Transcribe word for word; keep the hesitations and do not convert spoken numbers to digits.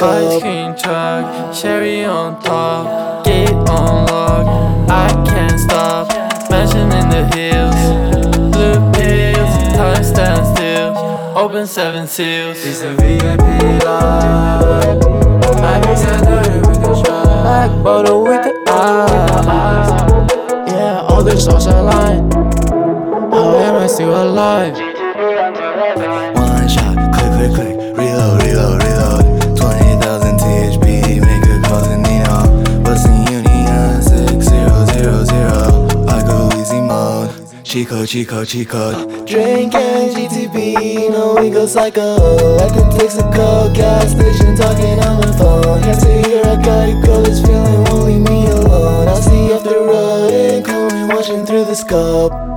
Ice cream truck, cherry on top, gate on lock, I can't stop. Mansion in the hills, blue pills, time stands still, open seven seals. It's a V I P life. I be standing with the track, bottle with the eyes. Yeah, all the stars align. How am I still alive? One shot, click, click, click, reload, reload, reload. Twenty thousand T H P, make a call to Nino. Western Union, six zero zero zero. I go easy mode, cheat code, cheat code, cheat code. Drinking G T P, no we go psycho. At the Texaco gas station, talking on the phone. Can't say here I gotta go, this feeling won't leave me alone. I see off the road and calling, watching through the scope.